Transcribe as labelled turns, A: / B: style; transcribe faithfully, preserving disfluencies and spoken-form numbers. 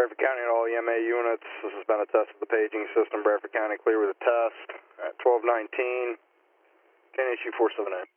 A: Bradford County and all E M A units. This has been a test of the paging system. Bradford County clear with a test at twelve nineteen. Can issue four seven eight.